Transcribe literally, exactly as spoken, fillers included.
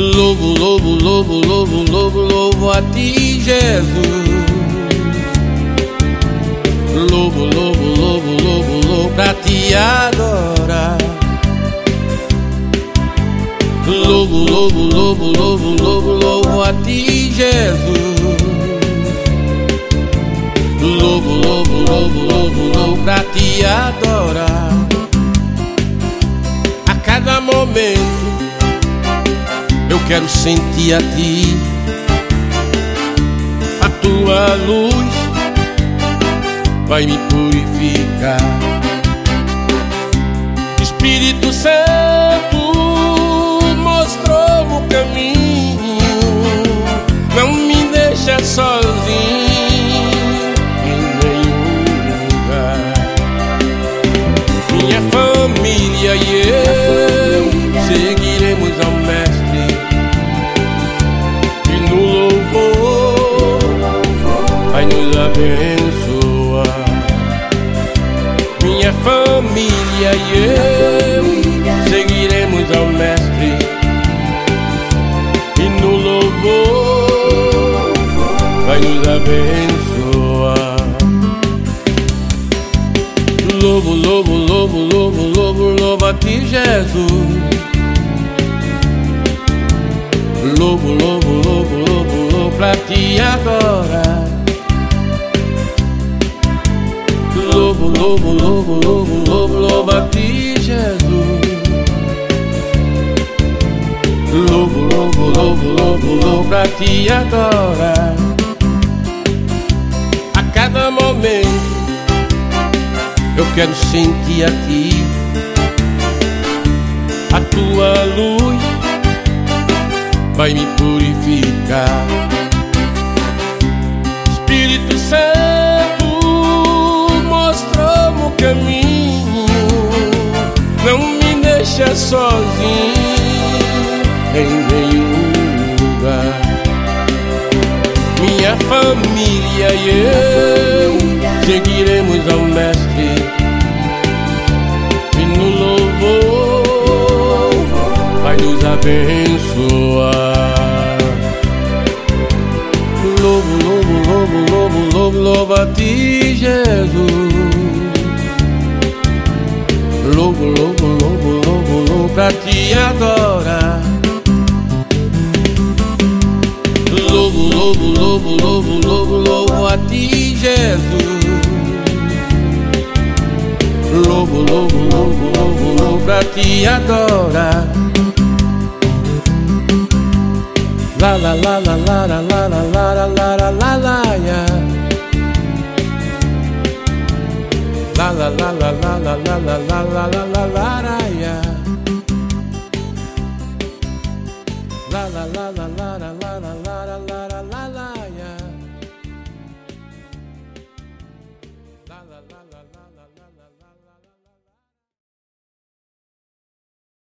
Louvo, louvo, louvo, louvo, louvo, louvo a ti, Jesus. Louvo, louvo, louvo, louvo, louvo pra te adorar. Louvo, louvo, louvo, louvo, louvo, louvo a ti, Jesus. Louvo, louvo, louvo, louvo, louvo pra te adorar. A cada momento eu quero sentir a ti, a tua luz vai me purificar. Espírito Santo mostrou o caminho, não me deixa sozinho em nenhum lugar. Minha família e eu seguiremos ao Mestre, e no louvor vai nos abençoar. Minha família e eu seguiremos ao Mestre, e no louvor vai nos abençoar. Louvo, louvo, louvo, louvo, louvo, louvo a ti, Jesus. Louvo, louvo, louvo, louvo, louvo pra te adorar. Louvo, louvo, louvo, louvo, louvo, louvo a ti, Jesus. Louvo, louvo, louvo, louvo, louvo pra te adorar. A cada momento eu quero sentir a ti, a tua luz vai me purificar. Espírito Santo mostrou o caminho, não me deixa sozinho em nenhum lugar. Minha família e eu seguiremos ao Mestre, e no louvor vai nos abençoar. Louvo, louvo, louvo, louvo, louvo, louvo a ti, Jesus. Louvo, louvo, louvo, louvo, louvo pra te adorar. Louvo, louvo, louvo, louvo, louvo, louvo a ti, Jesus. Louvo, louvo, louvo, louvo, louvo pra te adorar. La la la la la la la la la la la la la ya. La la la la la la la la la la la la la.